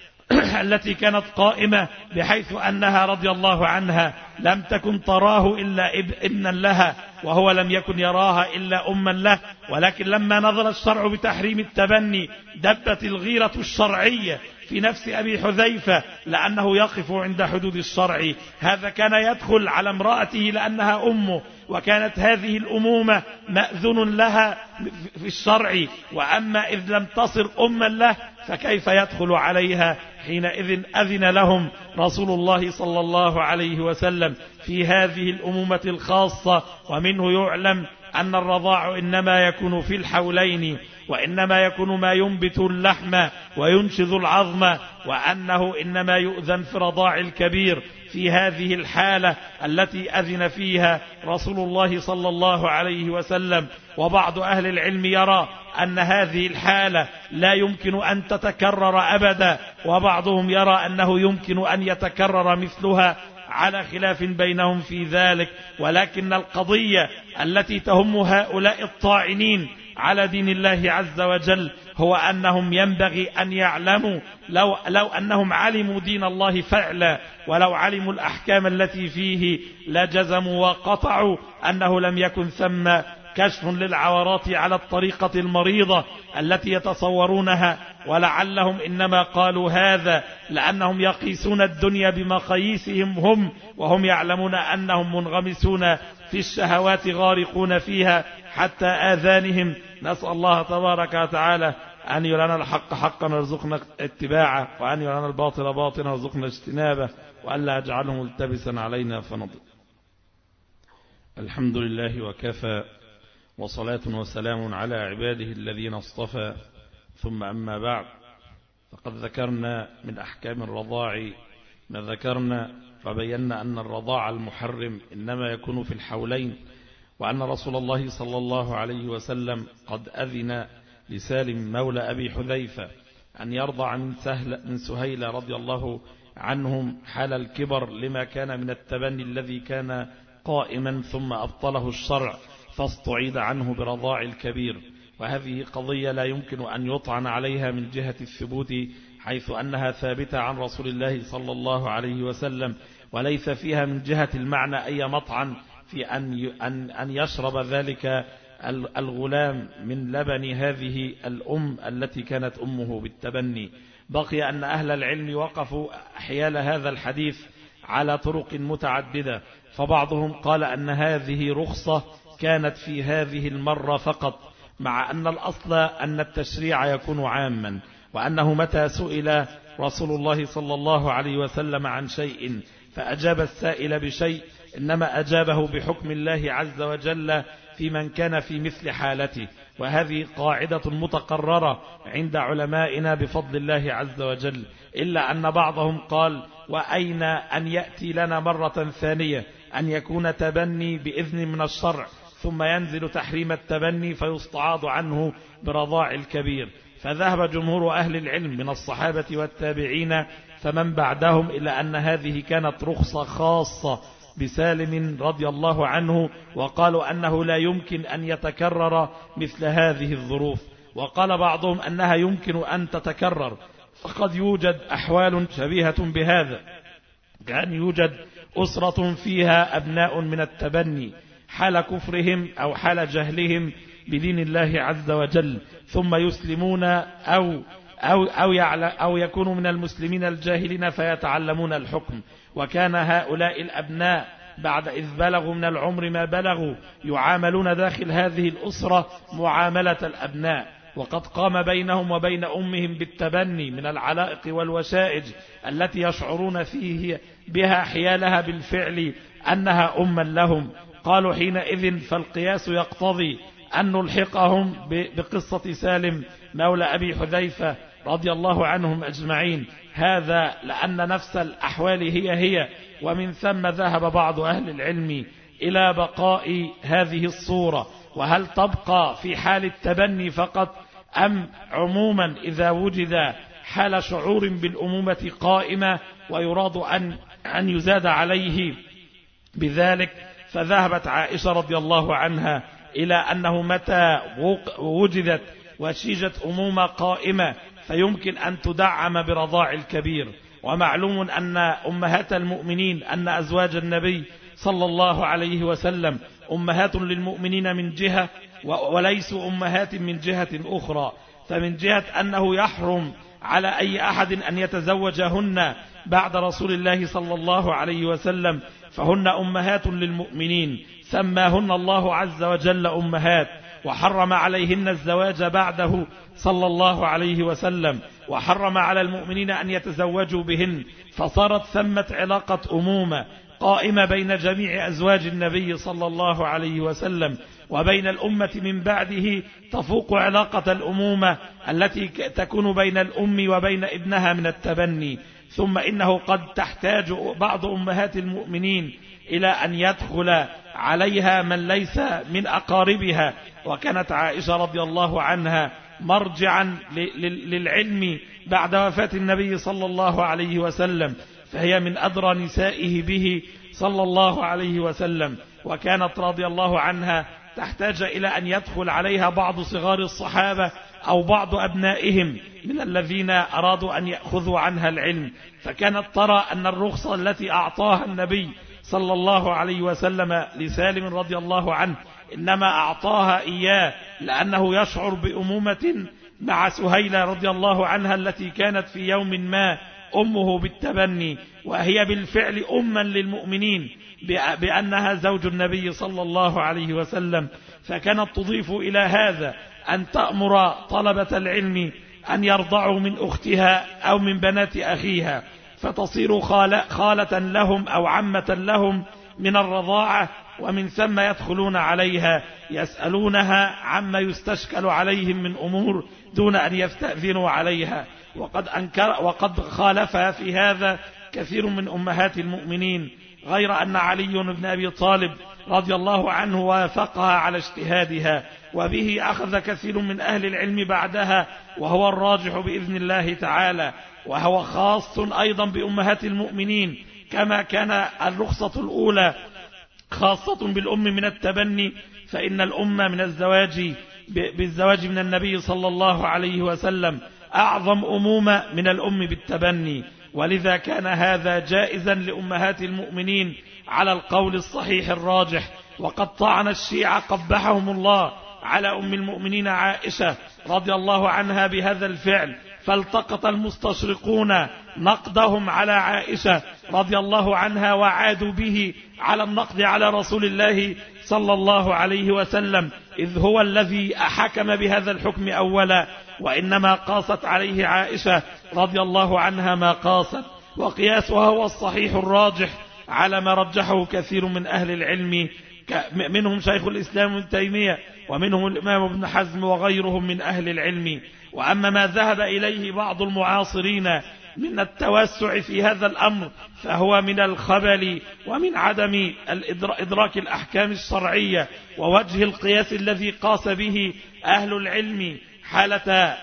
التي كانت قائمة، بحيث أنها رضي الله عنها لم تكن تراه إلا ابنا لها، وهو لم يكن يراها إلا أما له. ولكن لما نزل الشرع بتحريم التبني دبت الغيرة الشرعية في نفس أبي حذيفة لأنه يقف عند حدود الشرع. هذا كان يدخل على امرأته لأنها أمه، وكانت هذه الأمومة مأذون لها في الشرع، وأما إذ لم تصر أما له فكيف يدخل عليها؟ حينئذ أذن لهم رسول الله صلى الله عليه وسلم في هذه الأمومة الخاصة. ومنه يعلم أن الرضاع إنما يكون في الحولين وإنما يكون ما ينبت اللحم وينشذ العظم، وأنه إنما يؤذن في رضاع الكبير في هذه الحالة التي أذن فيها رسول الله صلى الله عليه وسلم. وبعض أهل العلم يرى أن هذه الحالة لا يمكن أن تتكرر أبدا، وبعضهم يرى أنه يمكن أن يتكرر مثلها، على خلاف بينهم في ذلك. ولكن القضية التي تهم هؤلاء الطاعنين على دين الله عز وجل هو أنهم ينبغي أن يعلموا، لو, لو أنهم علموا دين الله فعلا ولو علموا الأحكام التي فيه لجزموا وقطعوا أنه لم يكن ثم كشف للعورات على الطريقة المريضة التي يتصورونها. ولعلهم إنما قالوا هذا لأنهم يقيسون الدنيا بمقاييسهم هم، وهم يعلمون أنهم منغمسون في الشهوات غارقون فيها حتى آذانهم. نسأل الله تبارك وتعالى أن يرانا الحق حقا ويرزقنا اتباعه، وأن يرانا الباطل باطلا ويرزقنا اجتنابه، وأن لا يجعله ملتبسا علينا فنضل. الحمد لله وكفى، وصلاة وسلام على عباده الذين اصطفى، ثم أما بعد، فقد ذكرنا من أحكام الرضاع ما ذكرنا، فبينا أن الرضاع المحرم إنما يكون في الحولين، وأن رسول الله صلى الله عليه وسلم قد أذن لسالم مولى أبي حذيفة أن يرضع من, سهل من سهيل رضي الله عنهم حال الكبر لما كان من التبني الذي كان قائما ثم أبطله الشرع فاستعيد عنه برضاع الكبير. وهذه قضية لا يمكن أن يطعن عليها من جهة الثبوت، حيث أنها ثابتة عن رسول الله صلى الله عليه وسلم، وليس فيها من جهة المعنى أي مطعن في أن أن يشرب ذلك الغلام من لبن هذه الأم التي كانت أمه بالتبني. بقي أن أهل العلم وقفوا حيال هذا الحديث على طرق متعددة، فبعضهم قال أن هذه رخصة كانت في هذه المرة فقط، مع أن الأصل أن التشريع يكون عاما، وأنه متى سئل رسول الله صلى الله عليه وسلم عن شيء فأجاب السائل بشيء إنما أجابه بحكم الله عز وجل في من كان في مثل حالته. وهذه قاعدة متقررة عند علمائنا بفضل الله عز وجل، إلا أن بعضهم قال وأين أن يأتي لنا مرة ثانية أن يكون تبني بإذن من الشرع ثم ينزل تحريم التبني فيستعاض عنه برضاع الكبير. فذهب جمهور أهل العلم من الصحابة والتابعين فمن بعدهم إلى أن هذه كانت رخصة خاصة بسالم رضي الله عنه، وقالوا أنه لا يمكن أن يتكرر مثل هذه الظروف. وقال بعضهم أنها يمكن أن تتكرر، فقد يوجد أحوال شبيهة بهذا، كان يوجد أسرة فيها أبناء من التبني حال كفرهم أو حال جهلهم بدين الله عز وجل، ثم يسلمون أو أو أو, أو يكونوا من المسلمين الجاهلين فيتعلمون الحكم. وكان هؤلاء الأبناء بعد إذ بلغوا من العمر ما بلغوا يعاملون داخل هذه الأسرة معاملة الأبناء، وقد قام بينهم وبين أمهم بالتبني من العلائق والوشائج التي يشعرون فيه بها حيالها بالفعل أنها أما لهم. قالوا حينئذ فالقياس يقتضي أن نلحقهم بقصة سالم مولى أبي حذيفة رضي الله عنهم أجمعين، هذا لأن نفس الأحوال هي هي. ومن ثم ذهب بعض أهل العلم إلى بقاء هذه الصورة، وهل تبقى في حال التبني فقط أم عموما إذا وجد حال شعور بالأمومة قائمة ويراد أن, أن يزاد عليه بذلك. فذهبت عائشة رضي الله عنها إلى أنه متى وجدت وشيجة أمومة قائمة فيمكن أن تدعم برضاع الكبير. ومعلوم أن أمهات المؤمنين أن أزواج النبي صلى الله عليه وسلم أمهات للمؤمنين من جهة وليسوا أمهات من جهة أخرى، فمن جهة أنه يحرم على أي أحد أن يتزوجهن بعد رسول الله صلى الله عليه وسلم، فهن أمهات للمؤمنين سماهن الله عز وجل أمهات، وحرم عليهن الزواج بعده صلى الله عليه وسلم. وحرم على المؤمنين أن يتزوجوا بهن، فصارت ثمة علاقة أمومة قائمة بين جميع أزواج النبي صلى الله عليه وسلم وبين الأمة من بعده، تفوق علاقة الأمومة التي تكون بين الأم وبين ابنها من التبني. ثم إنه قد تحتاج بعض أمهات المؤمنين إلى أن يدخل عليها من ليس من أقاربها، وكانت عائشة رضي الله عنها مرجعا للعلم بعد وفاة النبي صلى الله عليه وسلم، فهي من أدرى نسائه به صلى الله عليه وسلم، وكانت رضي الله عنها تحتاج إلى أن يدخل عليها بعض صغار الصحابة أو بعض أبنائهم من الذين أرادوا أن يأخذوا عنها العلم، فكانت ترى أن الرخصة التي أعطاها النبي صلى الله عليه وسلم لسالم رضي الله عنه إنما أعطاها إياه لأنه يشعر بأمومة مع سهيلة رضي الله عنها التي كانت في يوم ما أمه بالتبني، وهي بالفعل أما للمؤمنين بأنها زوج النبي صلى الله عليه وسلم، فكانت تضيف إلى هذا أن تأمر طلبة العلم أن يرضعوا من أختها أو من بنات أخيها، فتصير خالة لهم أو عمة لهم من الرضاعة، ومن ثم يدخلون عليها يسألونها عما يستشكل عليهم من أمور دون أن يستأذنوا عليها. وقد أنكر وقد خالفها في هذا كثير من أمهات المؤمنين، غير أن علي بن أبي طالب رضي الله عنه وافقها على اجتهادها، وبه أخذ كثير من أهل العلم بعدها، وهو الراجح بإذن الله تعالى، وهو خاص أيضا بأمهات المؤمنين، كما كان الرخصة الأولى خاصة بالأم من التبني، فإن الأم من الزواج بالزواج من النبي صلى الله عليه وسلم أعظم أمومة من الأم بالتبني، ولذا كان هذا جائزا لأمهات المؤمنين على القول الصحيح الراجح. وقد طعن الشيعة قبحهم الله على أم المؤمنين عائشة رضي الله عنها بهذا الفعل، فالتقط المستشرقون نقدهم على عائشة رضي الله عنها وعادوا به على النقد على رسول الله صلى الله عليه وسلم، إذ هو الذي حكم بهذا الحكم أولا، وإنما قاست عليه عائشة رضي الله عنها ما قاست، وقياسها هو الصحيح الراجح على ما رجحه كثير من أهل العلم، منهم شيخ الإسلام ابن تيمية ومنهم الإمام ابن حزم وغيرهم من أهل العلم. وأما ما ذهب إليه بعض المعاصرين من التوسع في هذا الأمر فهو من الخبل ومن عدم إدراك الأحكام الشرعية ووجه القياس الذي قاس به أهل العلم حالة,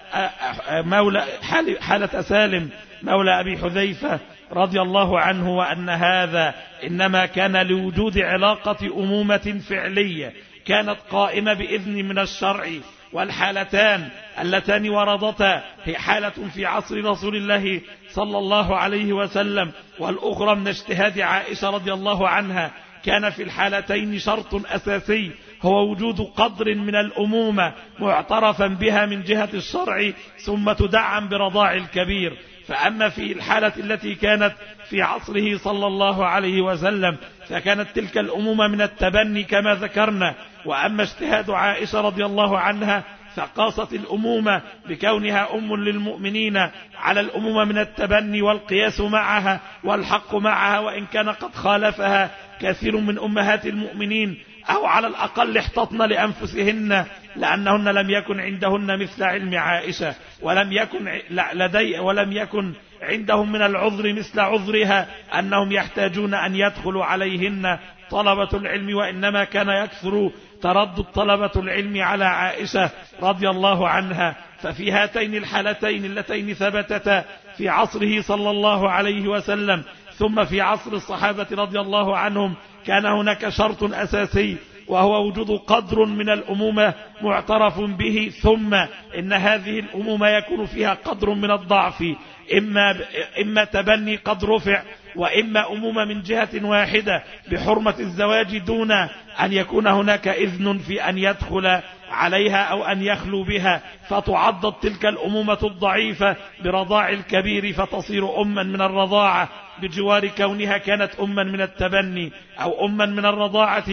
مولى حالة سالم مولى أبي حذيفة رضي الله عنه، وأن هذا إنما كان لوجود علاقة أمومة فعلية كانت قائمة بإذن من الشرع، والحالتان اللتان وردتا هي حالة في عصر رسول الله صلى الله عليه وسلم والأخرى من اجتهاد عائشة رضي الله عنها. كان في الحالتين شرط أساسي هو وجود قدر من الأمومة معترفا بها من جهة الشرع ثم تدعم برضاع الكبير. فأما في الحالة التي كانت في عصره صلى الله عليه وسلم فكانت تلك الأمومة من التبني كما ذكرنا. وأما اجتهاد عائشة رضي الله عنها فقاست الأمومة بكونها أم للمؤمنين على الأمومة من التبني، والقياس معها والحق معها وإن كان قد خالفها كثير من أمهات المؤمنين، أو على الأقل احتطن لأنفسهن لأنهن لم يكن عندهن مثل علم عائشة، ولم يكن لدي ولم يكن عندهم من العذر مثل عذرها أنهم يحتاجون أن يدخلوا عليهن طلبة العلم، وإنما كان يكثر تردد طلبة العلم على عائشة رضي الله عنها. ففي هاتين الحالتين اللتين ثبتتا في عصره صلى الله عليه وسلم ثم في عصر الصحابة رضي الله عنهم كان هناك شرط أساسي وهو وجود قدر من الأمومة معترف به، ثم إن هذه الأمومة يكون فيها قدر من الضعف، إما, إما تبني قد رفع وإما أمومة من جهة واحدة بحرمة الزواج دون أن يكون هناك إذن في أن يدخل عليها أو أن يخلو بها، فتعضد تلك الأمومة الضعيفة برضاع الكبير فتصير أما من الرضاعة بجوار كونها كانت أما من التبني أو أما من الرضاعة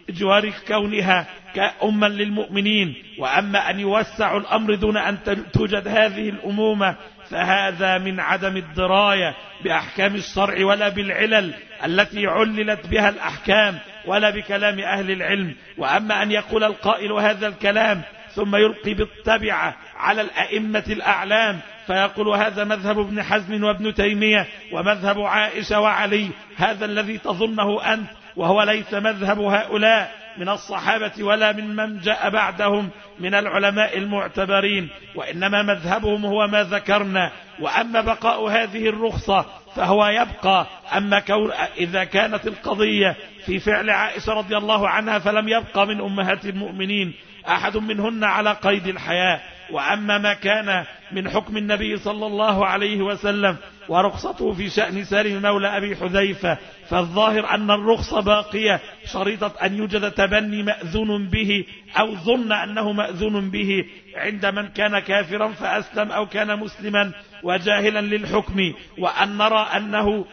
بجوار كونها كأما للمؤمنين. وأما أن يوسع الأمر دون أن توجد هذه الأمومة فهذا من عدم الدراية بأحكام الشرع ولا بالعلل التي عللت بها الأحكام ولا بكلام أهل العلم. وأما أن يقول القائل هذا الكلام ثم يلقي بالتبعة على الأئمة الأعلام فيقول هذا مذهب ابن حزم وابن تيمية ومذهب عائشة وعلي، هذا الذي تظنه أنت، وهو ليس مذهب هؤلاء من الصحابة ولا من من جاء بعدهم من العلماء المعتبرين، وإنما مذهبهم هو ما ذكرنا. وأما بقاء هذه الرخصة فهو يبقى. أما كون إذا كانت القضية في فعل عائشة رضي الله عنها فلم يبقى من أمهات المؤمنين أحد منهن على قيد الحياة. وأما ما كان من حكم النبي صلى الله عليه وسلم ورخصته في شأن سالم مولى أبي حذيفة فالظاهر أن الرخصة باقية شريطة أن يوجد تبني مأذون به أو ظن أنه مأذون به عند من كان كافرا فأسلم أو كان مسلما وجاهلا للحكم. وأن نرى أنه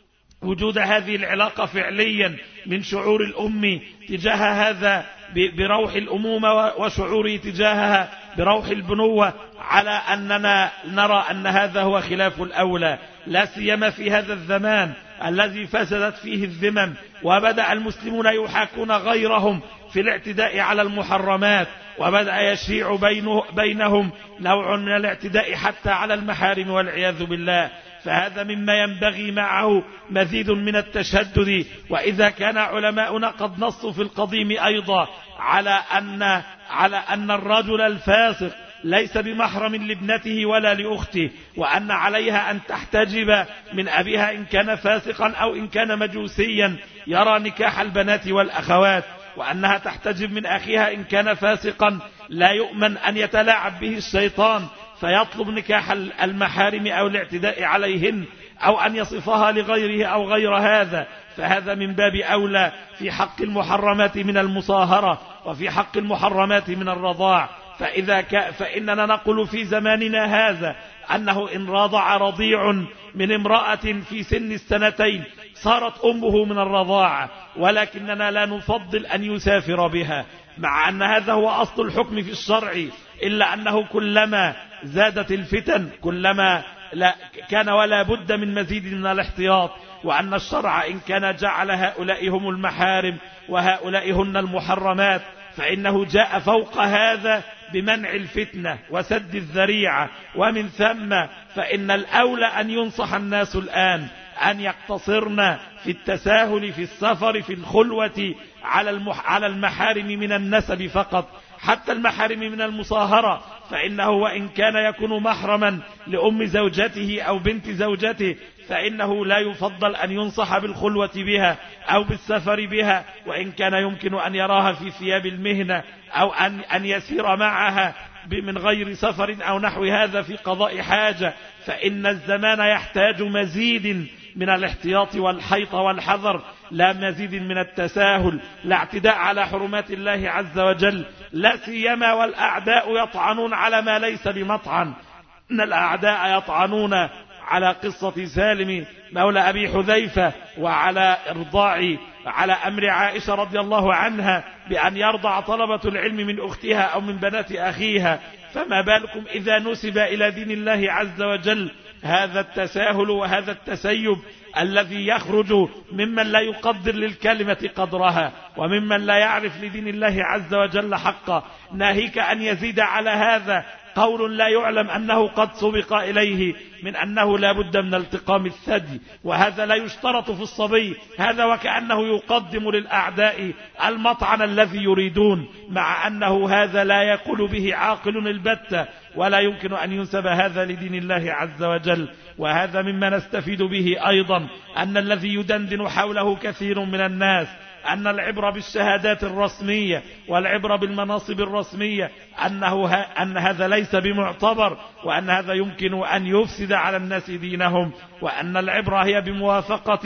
وجود هذه العلاقة فعليا من شعور الأم تجاه هذا بروح الأمومة وشعوره تجاهها بروح البنوة على أننا نرى أن هذا هو خلاف الأولى، لا سيما في هذا الزمان الذي فسدت فيه الذمم وبدأ المسلمون يحاكون غيرهم في الاعتداء على المحرمات، وبدأ يشيع بينه بينهم نوع من الاعتداء حتى على المحارم والعياذ بالله. فهذا مما ينبغي معه مزيد من التشدد. وإذا كان علماؤنا قد نصوا في القديم أيضا على أن على أن الرجل الفاسق ليس بمحرم لابنته ولا لأخته، وأن عليها أن تحتجب من أبيها إن كان فاسقا أو إن كان مجوسيا يرى نكاح البنات والأخوات، وأنها تحتجب من أخيها إن كان فاسقا لا يؤمن أن يتلاعب به الشيطان فيطلب نكاح المحارم أو الاعتداء عليهن أو أن يصفها لغيره أو غير هذا. فهذا من باب أولى في حق المحرمات من المصاهرة وفي حق المحرمات من الرضاع. فإذا ك... فإننا نقول في زماننا هذا أنه إن رضع رضيع من امرأة في سن السنتين صارت أمه من الرضاعة، ولكننا لا نفضل أن يسافر بها، مع أن هذا هو أصل الحكم في الشرع، إلا أنه كلما زادت الفتن كلما لا كان ولا بد من مزيد من الاحتياط. وأن الشرع إن كان جعل هؤلاء هم المحارم وهؤلاء هن المحرمات فإنه جاء فوق هذا بمنع الفتنة وسد الذريعة. ومن ثم فإن الأولى أن ينصح الناس الآن أن يقتصرن في التساهل في السفر في الخلوة على على المحارم من النسب فقط، حتى المحارم من المصاهرة، فإنه وإن كان يكون محرما لأم زوجته أو بنت زوجته فإنه لا يفضل أن ينصح بالخلوة بها أو بالسفر بها، وإن كان يمكن أن يراها في ثياب المهنة أو أن, أن يسير معها من غير سفر أو نحو هذا في قضاء حاجة. فإن الزمان يحتاج مزيد من الاحتياط والحيط والحذر، لا مزيد من التساهل، لا اعتداء على حرمات الله عز وجل، لا سيما والأعداء يطعنون على ما ليس بمطعن. إن الأعداء يطعنون على قصة سالم مولى أبي حذيفة وعلى إرضاع على أمر عائشة رضي الله عنها بأن يرضع طلبة العلم من أختها أو من بنات أخيها، فما بالكم إذا نسب إلى دين الله عز وجل هذا التساهل وهذا التسيب الذي يخرج ممن لا يقدر للكلمة قدرها وممن لا يعرف لدين الله عز وجل حقا، ناهيك أن يزيد على هذا قول لا يعلم أنه قد سبق إليه من أنه لا بد من التقام الثدي، وهذا لا يشترط في الصبي، هذا وكأنه يقدم للأعداء المطعن الذي يريدون، مع أنه هذا لا يقول به عاقل البتة، ولا يمكن أن ينسب هذا لدين الله عز وجل. وهذا مما نستفيد به أيضا أن الذي يدندن حوله كثير من الناس أن العبرة بالشهادات الرسمية والعبرة بالمناصب الرسمية أنه ه... أن هذا ليس بمعتبر، وأن هذا يمكن أن يفسد على الناس دينهم، وأن العبرة هي بموافقة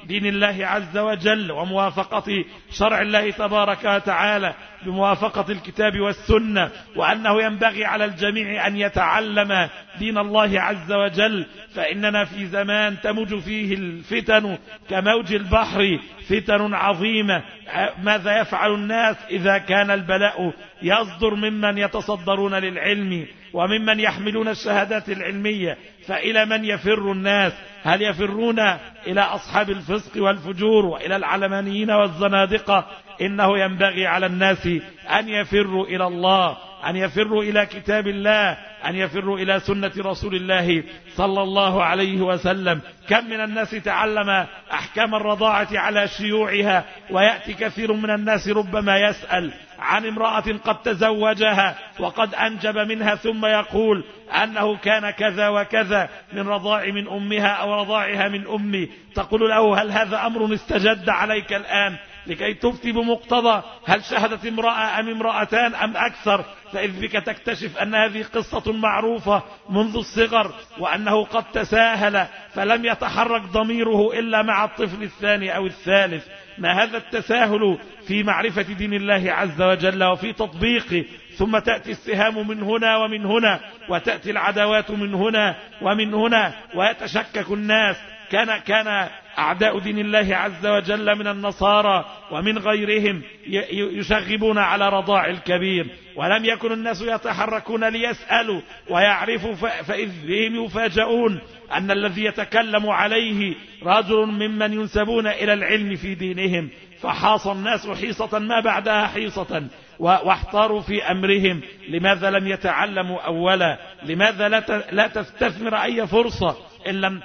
دين الله عز وجل وموافقة شرع الله تبارك وتعالى بموافقة الكتاب والسنة، وأنه ينبغي على الجميع أن يتعلم دين الله عز وجل، فإننا في زمان تموج فيه الفتن كموج البحر، فتن عظيمة. ماذا يفعل الناس إذا كان البلاء يصدر ممن يتصدرون للعلم وممن يحملون الشهادات العلمية؟ فإلى من يفر الناس؟ هل يفرون إلى أصحاب الفسق والفجور وإلى العلمانيين والزنادقة؟ إنه ينبغي على الناس أن يفروا إلى الله، أن يفروا إلى كتاب الله، أن يفروا إلى سنة رسول الله صلى الله عليه وسلم. كم من الناس تعلم أحكام الرضاعة على شيوعها، ويأتي كثير من الناس ربما يسأل عن امرأة قد تزوجها وقد أنجب منها، ثم يقول أنه كان كذا وكذا من رضاع من أمها أو رضاعها من أمي. تقول له: هل هذا أمر استجد عليك الآن لكي تفتي بمقتضى هل شهدت امرأة أم امرأتان أم أكثر؟ فإذ بك تكتشف أن هذه قصة معروفة منذ الصغر، وأنه قد تساهل فلم يتحرك ضميره إلا مع الطفل الثاني أو الثالث. ما هذا التساهل في معرفة دين الله عز وجل وفي تطبيقه؟ ثم تأتي السهام من هنا ومن هنا، وتأتي العداوات من هنا ومن هنا، ويتشكك الناس. كان كان أعداء دين الله عز وجل من النصارى ومن غيرهم يشغبون على رضاع الكبير، ولم يكن الناس يتحركون ليسألوا ويعرفوا، فإذ بهم يفاجؤون أن الذي يتكلم عليه رجل ممن ينسبون إلى العلم في دينهم. فحاص الناس حيصة ما بعدها حيصة، واحتاروا في أمرهم. لماذا لم يتعلموا أولا؟ لماذا لا تستثمر أي فرصة إن لم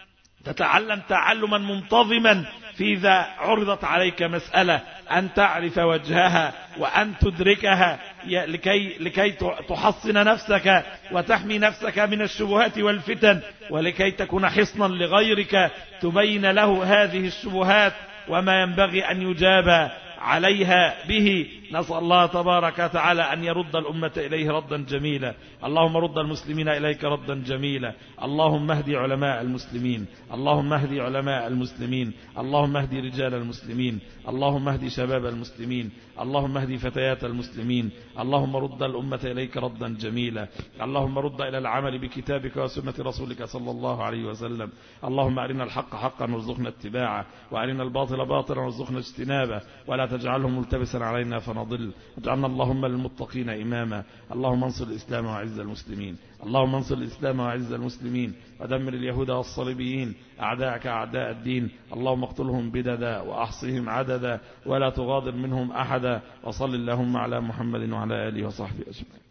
تتعلم تعلما منتظما؟ في إذا عرضت عليك مسألة أن تعرف وجهها وأن تدركها لكي, لكي تحصن نفسك وتحمي نفسك من الشبهات والفتن، ولكي تكون حصنا لغيرك تبين له هذه الشبهات وما ينبغي أن يجاب عليها به. نسأل الله تبارك وتعالى أن يرد الأمة إليه ردا جميلا. اللهم رد المسلمين إليك ردا جميلا. اللهم اهدي علماء المسلمين، اللهم اهدي علماء المسلمين، اللهم اهدي رجال المسلمين، اللهم اهدي شباب المسلمين، اللهم اهدي فتيات المسلمين. اللهم رد الأمة إليك ردا جميلا. اللهم رد إلى العمل بكتابك وسنة رسولك صلى الله عليه وسلم. اللهم أرنا الحق حقا وارزقنا اتباعه، وأرنا الباطل باطلا وارزقنا اجتنابه، ولا تجعله ملتبسا علينا فنضل. اجعلنا اللهم للمتقين إماما. اللهم انصر الإسلام وعز المسلمين، اللهم انصر الإسلام وعز المسلمين، ودمر اليهود والصليبيين أعداءك أعداء الدين. اللهم اقتلهم بددا وأحصهم عددا، ولا تغادر منهم أحدا. وصل اللهم على محمد وعلى آله وصحبه أجمعين.